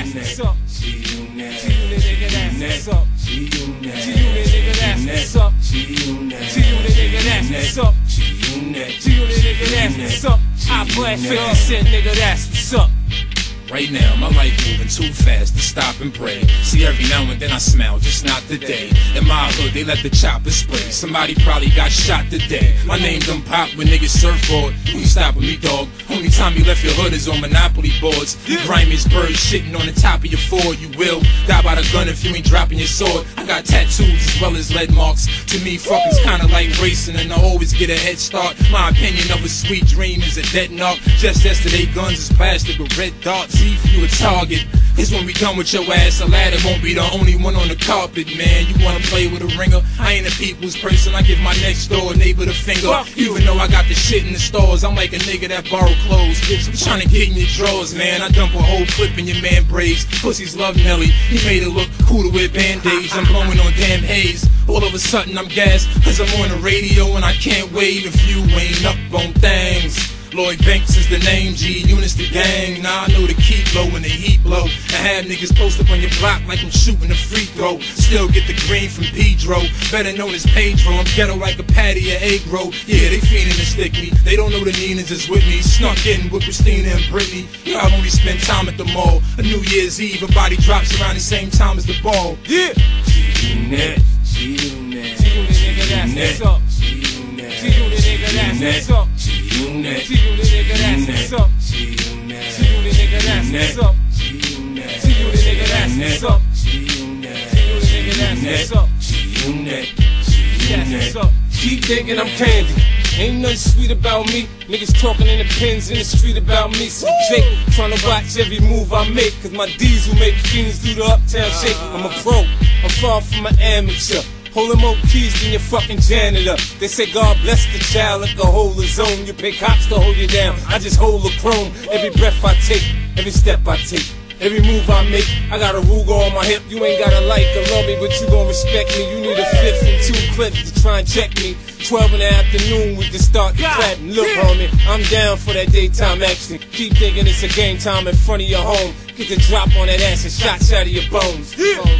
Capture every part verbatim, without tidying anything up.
that's what's up. G-Unit, nigga, that's what's up. G-Unit, nigga, that's what's up. G-Unit, nigga, that's what's up. G-Unit, nigga, that's what's up. I blast fifty cent, nigga, that's what's up. Right now, my life moving too fast to stop and pray. See, every now and then I smile, just not today. In my hood, they let the choppers spray. Somebody probably got shot today. My name done pop when niggas surfboard. Who you stopping me, dog? Only time you left your hood is on Monopoly boards. You grimiest birds shitting on the top of your Ford. You will die by the gun if you ain't dropping your sword. I got tattoos as well as lead marks. To me, fucking's kinda like racing, and I always get a head start. My opinion of a sweet dream is a dead knock. Just yesterday, guns is plastic with red dots. See if you a target. It's when we done with your ass, a ladder won't be the only one on the carpet, man. You wanna play with a ringer? I ain't a people's person, I give my next door neighbor the finger. Even though I got the shit in the stores, I'm like a nigga that borrow clothes. I'm trying to get in your drawers, man. I dump a whole clip in your man braids. Pussies love Nelly, he made it look cool to wear band-aids. I'm blowing on damn haze. All of a sudden I'm gassed, cause I'm on the radio and I can't wave if you ain't up on things. Lloyd Banks is the name, G-Unit's the gang. Now I know the key blow when the heat blow. I have niggas post up on your block like I'm shooting a free throw. Still get the green from Pedro, better known as Pedro. I'm ghetto like a patty of egg roll. Yeah, they fiending to stick me. They don't know the Ninas is with me. Snuck in with Christina and Britney. You know, I only spend time at the mall. A New Year's Eve, a body drops around the same time as the ball. Yeah. G-Unit, G-Unit, G-Unit, nigga, that's what's up. G-Unit, G-Unit, nigga, that's what's up. G-Unit, G-Unit, nigga, that's what's up. G-Unit, G-Unit, nigga, that's what's up. G-Unit, G-Unit, nigga, that's what's up. G-Unit, G-Unit, nigga, that's what's up. G-Unit, G-Unit, what's up. Keep thinking I'm candy. Ain't nothing sweet about me. Niggas talking in the pins in the street about me. So Jake tryna watch every move I make, cause my diesel make fiends do the uptown shake. I'm a pro, I'm far from an amateur. Holding more keys than your fucking janitor. They say God bless the child like a hold his own. You pay cops to hold you down, I just hold the chrome. Every breath I take, every step I take, every move I make, I got a Ruger on my hip. You ain't gotta like or love me, but you gon' respect me. You need a fifth and two clips to try and check me. Twelve in the afternoon, we can start the clapping. Look, homie, I'm down for that daytime action. Keep thinking it's a game time in front of your home. Get the drop on that ass and shots out of your bones.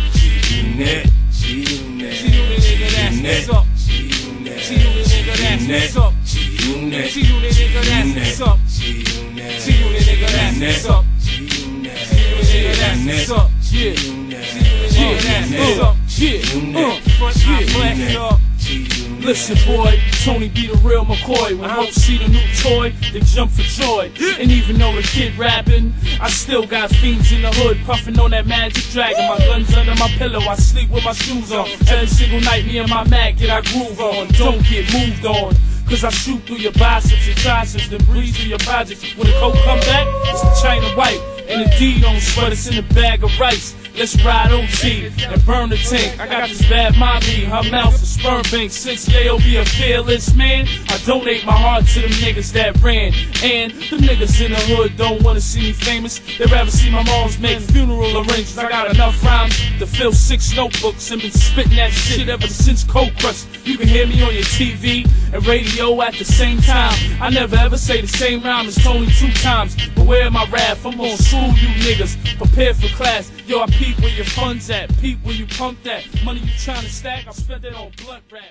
G-Unit, G-Unit, G-Unit, nigga, that's what's up. G-Unit, G-Unit, nigga, that's what's up. G-Unit, G-Unit, nigga, that's what's up. G-Unit, G-Unit, nigga, that's what's up. G-Unit, G-Unit, nigga, that's what's up. Yeah, G-Unit, that's what's up. Yeah, uh, front eye blast up. Listen, boy, Tony be the real McCoy. When hoes see the new toy, they jump for joy. And even though the kid rapping, I still got fiends in the hood puffing on that Magic Dragon. My gun's under my pillow, I sleep with my shoes on. Every single night, me and my Mac get our groove on. Don't get moved on, cause I shoot through your biceps, your triceps, then breathe through your projects. When the coke come back, it's the China white. And the D don't sweat, it's in a bag of rice. Let's ride O T and burn the tank. I got this bad mommy, her mouth's a sperm bank. Since Yayo be a fearless man, I donate my heart to them niggas that ran. And the niggas in the hood don't wanna see me famous. They'd rather see my moms make funeral arrangements. I got enough rhymes to fill six notebooks and been spitting that shit ever since Cold Crush. You can hear me on your T V and radio at the same time. I never ever say the same rhyme as Tony two times. But where am I rap? I'm gonna school you niggas. Prepare for class. Yo, I peep where your funds at. Peep where you pump that. Money you trying to stack, I'll spend it on blunt rap.